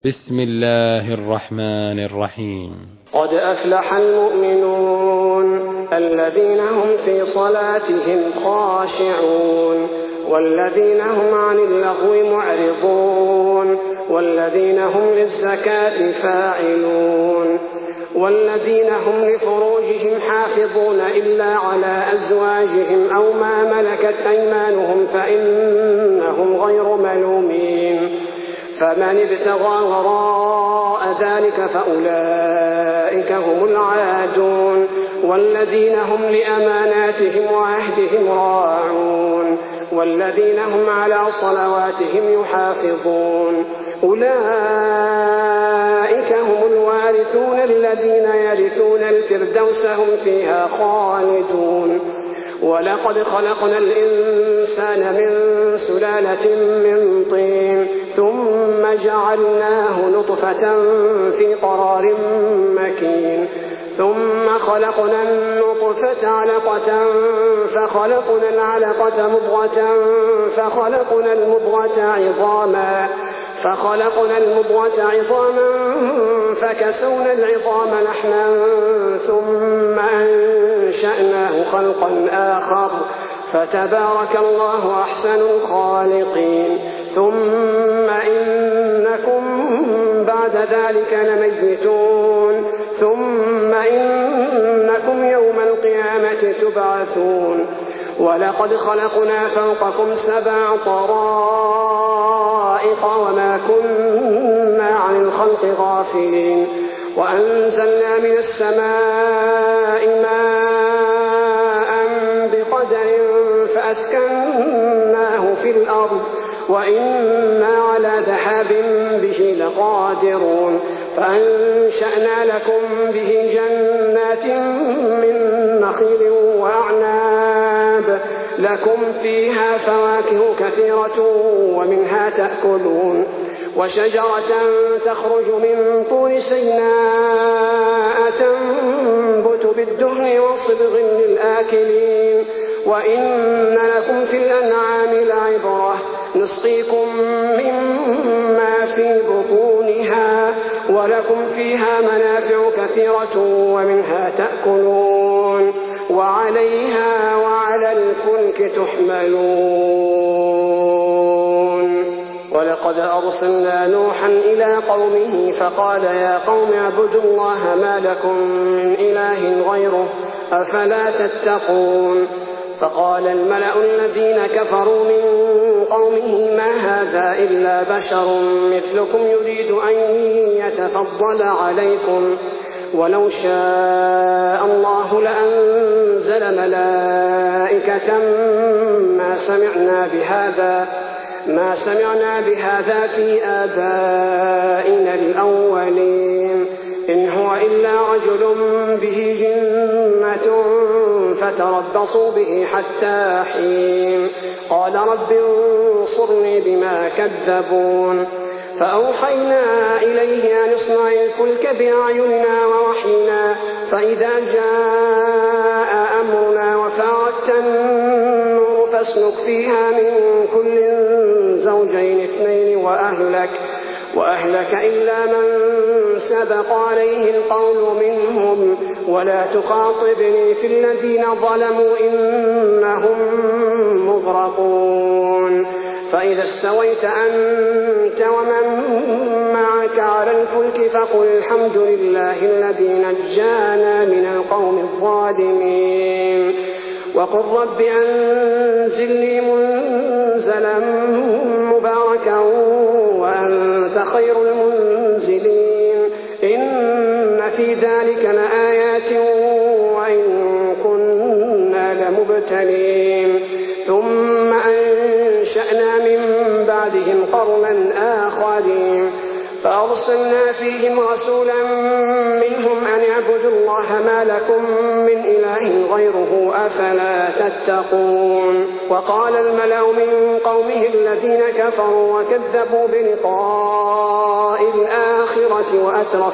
بسم الله الرحمن الرحيم. قد أفلح المؤمنون الذين هم في صلاتهم خاشعون والذين هم عن اللغو معرضون والذين هم للزكاة فاعلون والذين هم لفروجهم حافظون إلا على أزواجهم أو ما ملكت أيمانهم فإنهم غير ملومين فمن ابتغى وراء ذلك فأولئك هم العادون والذين هم لأماناتهم وعهدهم راعون والذين هم على صلواتهم يحافظون أولئك هم الوارثون الذين يرثون الفردوس هم فيها خالدون. ولقد خلقنا الإنسان من سلالة من طين ثم جعلناه نطفة في قرار مكين ثم خلقنا النطفة علقة فخلقنا العلقة مضغة فخلقنا المضغة عظاما فكسونا العظام لحما ثم أنشأناه خلقا آخر فتبارك الله أحسن الخالقين. ثم إنكم بعد ذلك لميتون ثم إنكم يوم القيامة تبعثون. ولقد خلقنا فوقكم 7 طرائق وما كنا عن الخلق غافلين وأنزلنا من السماء ماء بقدر فأسكناه في الأرض وإنا على ذهاب به لقادرون فأنشأنا لكم به جنات من نخيل وأعناب لكم فيها فواكه كثيرة ومنها تأكلون وشجرة تخرج من طور سيناء تنبت بالدهن وصبغ للآكلين وإن لكم في الأنعام لعبرة نسقيكم مما في بطونها ولكم فيها منافع كثيرة ومنها تأكلون وعليها وعلى الفلك تحملون. ولقد أرسلنا نوحا إلى قومه فقال يا قوم اعبدوا الله ما لكم من إله غيره أفلا تتقون. فقال الملأ الذين كفروا من قومه ما هذا إلا بشر مثلكم يريد أن يتفضل عليكم ولو شاء الله لأنزل ملائكة ما سمعنا بهذا في آبائنا الأولين إن هو إلا رجل به جنة فتربصوا به حتى حين قال رب انصرني بما كذبون. فأوحينا إليه أن اصنع الفلك بأعيننا ووحينا فإذا جاء أمرنا وفاردت النور فاسلك فيها من كل زوجين 2 وأهلك إلا من سبق عليه القول منهم ولا تخاطبني في الذين ظلموا إنهم مغرقون. فإذا استويت أنت ومن معك على الفلك فقل الحمد لله الذي نجانا من القوم الظالمين وقل رب أنزلني منزلا مباركا وأنت خير المنزلين إن في ذلك لآيات وإن كنا لمبتلين. ثم أنشأنا من بعدهم قرنا آخرين فأرسلنا فيهم رسولا منهم أن اعبدوا الله ما لكم من إله غيره أفلا تتقون. وقال الملأ من قومه الذين كفروا وكذبوا بلقاء الآخرة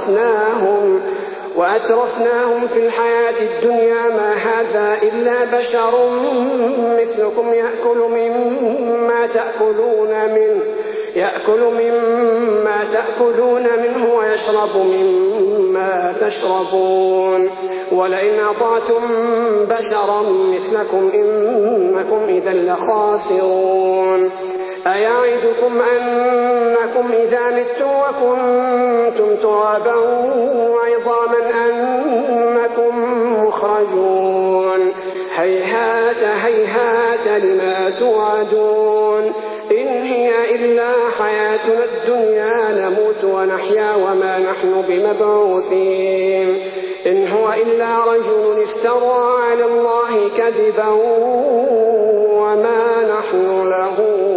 وأترفناهم في الحياة الدنيا ما هذا إلا بشر مثلكم يأكل مما تأكلون منه يأكل مما تأكلون منه ويشرب مما تشربون ولئن أطعتم بشرا مثلكم إنكم إذا لخاسرون أيعدكم أنكم إذا متم وكنتم ترابا وعظاما أنكم مخرجون هيهات هيهات لما توعدون إن هي إلا حياتنا الدنيا نموت ونحيا وما نحن بمبعوثين إن هو إلا رجل افترى على الله كذبا وما نحن له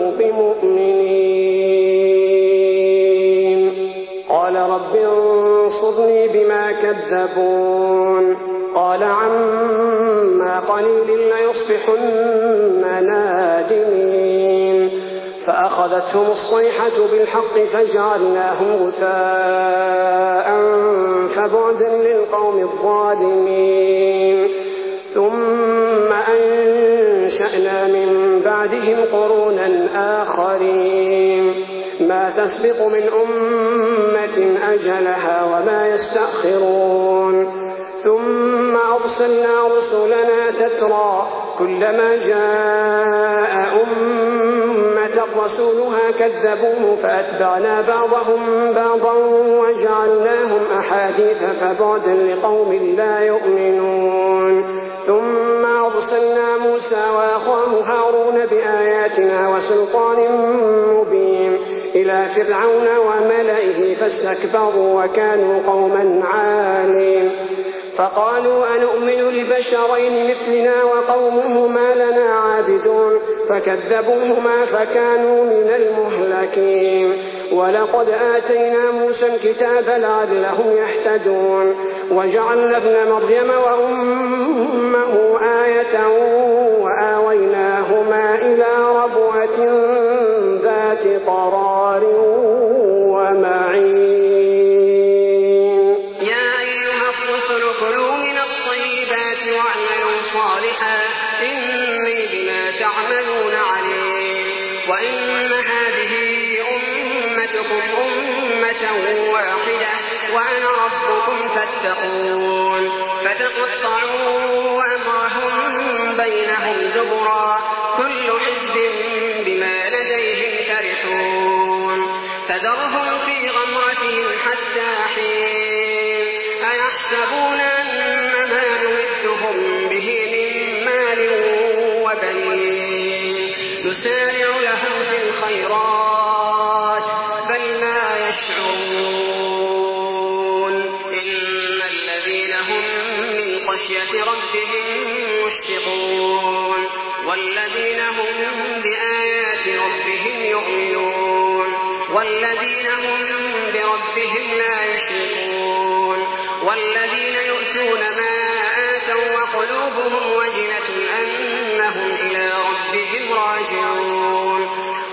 بمؤمنين قال رب انصرني بما كذبون قال عما قليل ليصبحن نادمين فأخذتهم الصيحة بالحق فجعلناهم غثاء فبعدا للقوم الظالمين ثم أنشأنا من بعدهم قرونا آخرين ما تسبق من أمة أجلها وما يستأخرون ثم أرسلنا رسلنا تترى كلما جاء أمة رسولها كذبوه فأتبعنا بعضهم بعضا وجعلناهم أحاديث فبعدا لقوم لا يؤمنون ثم أرسلنا موسى وأخاه هارون بآياتنا وسلطان مبين إلى فرعون وملئه فاستكبروا وكانوا قوما عالين فقالوا أنؤمن لبشرين مثلنا وقومهما لنا عابدون فكذبوهما فكانوا من المهلكين ولقد آتينا موسى الكتاب لعلهم يهتدون وجعلنا ابن مريم وأمه آية وآويناهما إلى ربوة ذات قرار ومعين صالحا إني بما تعملون عليم وإن هذه أمتكم أمة واحدة وأنا ربكم فاتقون فتقطعوا أمرهم بينهم زبرا كل حزب بما لديهم فرحون فذرهم في غمرتهم حتى حين أيحسبون أنما نمدهم به نسارع لهم في الخيرات بل لا يشعرون إن الذين هم من خشية ربهم مشفقون والذين هم بآيات ربهم يؤمنون والذين هم بربهم لا يشركون والذين يؤتون ما آتوا وقلوبهم وجلة أنهم إلى ربهم راجعون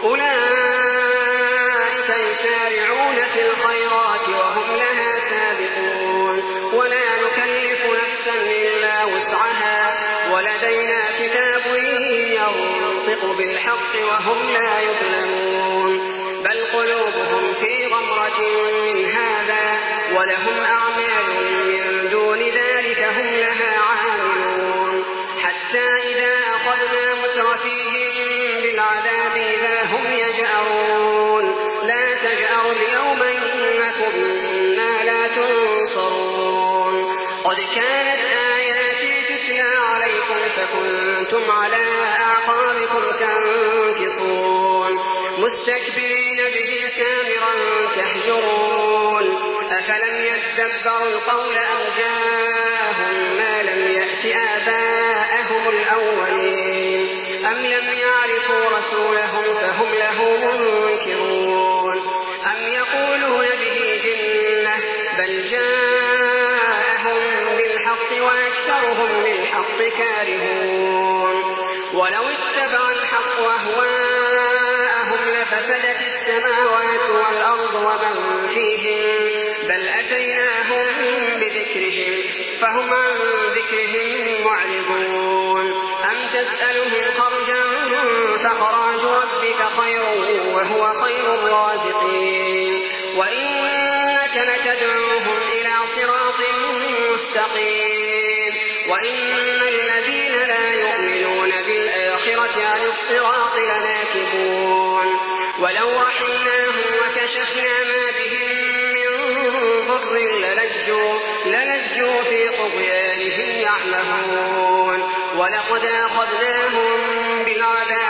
أولئك يسارعون في الخيرات وهم لها سابقون ولا نكلف نفسا إلا وسعها ولدينا كتاب ينطق بالحق وهم لا يظلمون بل قلوبهم في غمرة من هذا ولهم أعمال من دون ذلك هم لها عاملون حتى إذا أخذنا مترفيهم بالعذاب إذا هم يجأرون لا تجأروا اليوم إنكم منا لا تنصرون قد كانت آياتي تتلى عليكم فكنتم على أعقابكم تنكصون مستكبرين به سامرا تهجرون أفلم يدبروا القول أم جاءهم ما لم يأت آباءهم الأولين أم لم يعرفوا رسولهم فهم له منكرون أم يقولون به جنة بل جاءهم بالحق وأكثرهم للحق كارهون ولو اتبع الحق أهواءهم لفسدت السماوات والأرض ومن فيهم بل أتيناهم بذكرهم فهم عن ذكرهم معرضون أم تسألهم خرجا فخراج ربك خير وهو خير الرازقين وإنك لتدعوهم إلى صراط مستقيم وإن الذين لا يؤمنون بالآخرة عن الصراط لناكبون ولو رحمناهم وكشفنا ما بهم من ضر للجوا في طغيانهم يعمهون ولقد أخذناهم بالعذاب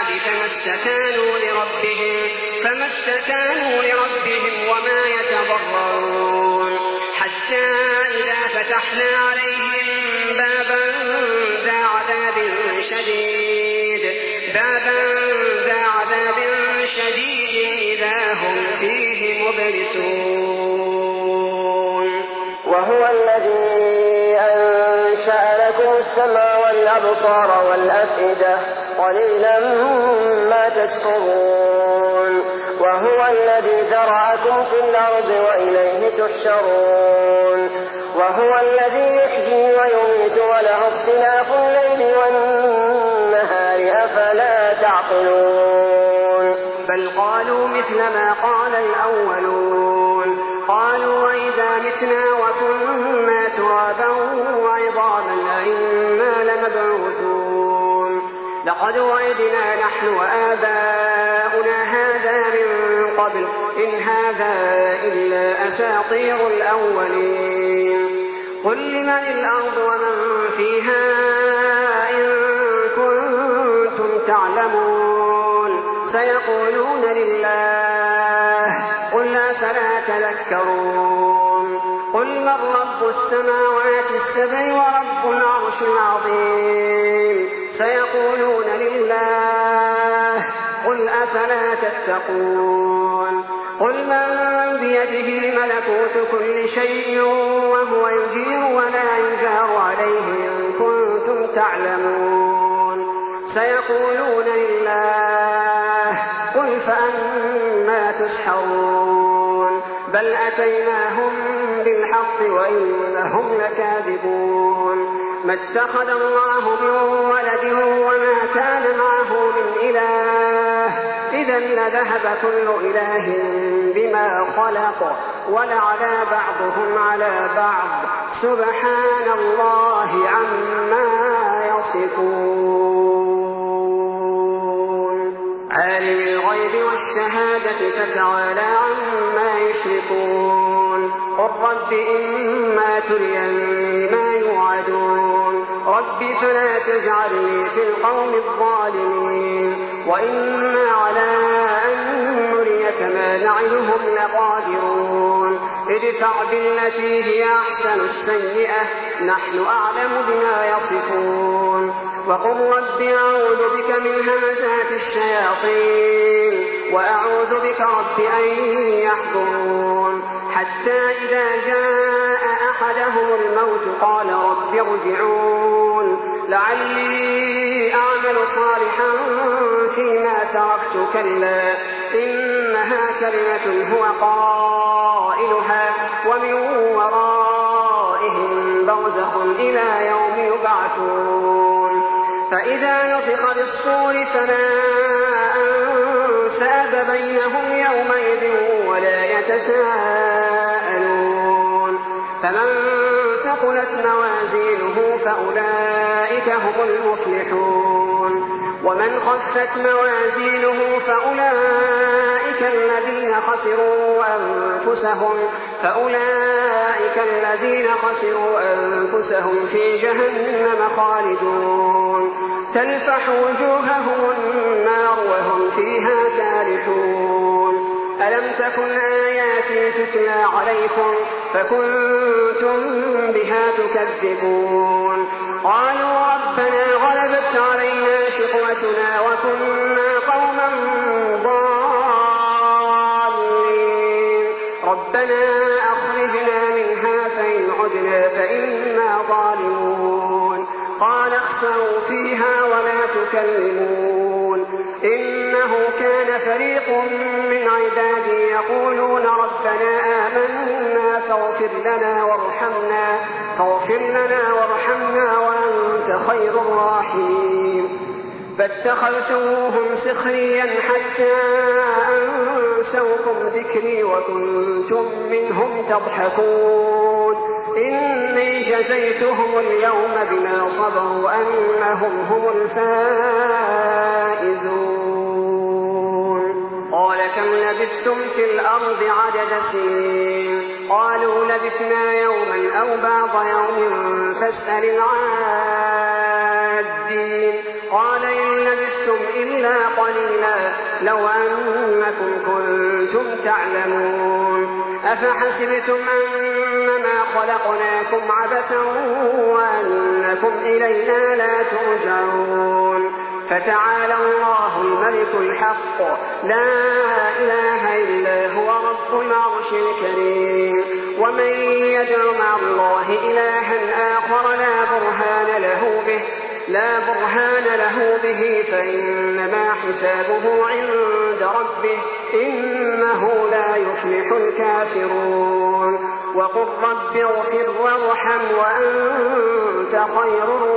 فما استكانوا لربهم وما يتضرعون حتى إذا فتحنا عليهم بابا ذا عذاب شديد إذا هم فيه مبلسون. وهو الذي أنشأ لكم السمع والأبصار والأفئدة قليلا ما تشكرون. وهو الذي ذرأكم في الأرض وإليه تحشرون. وهو الذي يحيي ويميت وله اختلاف الليل والنهار أفلا تعقلون. بل قالوا مثل ما قال الأولون قالوا وإذا متنا وكنا ترابا وعظاما أئنا لمبعوثون لقد وعدنا نحن وآباؤنا هذا من قبل إن هذا إلا أساطير الأولين. قل لمن الأرض ومن فيها إن كنتم تعلمون سيقولون لله قل أفلا تذكرون. قل من رب السماوات السبع ورب العرش العظيم سيقولون لله قل أفلا تتقون. قل من بيده ملكوت كل شيء وهو يجير ولا يجار عليه إن كنتم تعلمون سيقولون لله قل فأنا تسحرون. بل أتيناهم بالحق وإنهم لكاذبون. ما اتخذ الله من ولد وما كان معه من إله إذا لذهب كل إله بما خلق ولعلى بعضهم على بعض سبحان الله عما يصفون. عالم الغيب والشهادة فتعالى عما يشركون. قل رب إما تريني ما يوعدون رب فلا تجعلني في القوم الظالمين وإنا على أن نريك ما نعدهم لقادرون. ادفع بالتي هي أحسن السيئة نحن أعلم بما يصفون. وقل رب أعوذ بك من همزات الشياطين وأعوذ بك رب أن يحضرون. حتى إذا جاء أحدهم الموت قال رب ارجعون لعلي أعمل صالحا فيما تركت كلا إنها كلمة هو قائلها ومن ورائهم برزخ إلى يوم يبعثون. فإذا نفخ بالصور فلا أنساب بينهم يومئذ ولا يتساءلون. فمن ثقلت موازينه فأولئك هم المفلحون. ومن خفت موازينه فأولئك الذين خسروا أنفسهم في جهنم خالدون. تلفح وجوههم النار وهم فيها كالحون. ألم تكن آياتي تتلى عليكم فكنتم بها تكذبون. قالوا ربنا غلبت علينا شقوتنا وكنا قوما ضالين ربنا أخرجنا منها فإن عدنا فإنا ظالمون. قال اخسئوا فيها ولا تكلمون إنه كان فريق من عبادي يقولون ربنا آمنا فاغفر لنا وارحمنا وأنت خير الراحمين. فاتخذتموهم سخريا حتى أنسوكم ذكري وكنتم منهم تضحكون إني جزيتهم اليوم بما صبروا أنهم هم الفائزون. قال كم لبثتم في الأرض عدد سنين؟ قالوا لبثنا يوما أو بعض يوم فاسأل العادين. قال إن لبثتم إلا قليلا لو أنكم كنتم تعلمون. أفحسبتم أنما خلقناكم عبثا وأنكم إلينا لا ترجعون. فتعالى الله الملك الحق لا إله إلا هو رب العرش الكريم. ومن يدع مع الله إلها آخر لا برهان له به فإنما حسابه عند ربه إنه لا يفلح الكافرون. وقل رب اغفر وارحم وأنت خير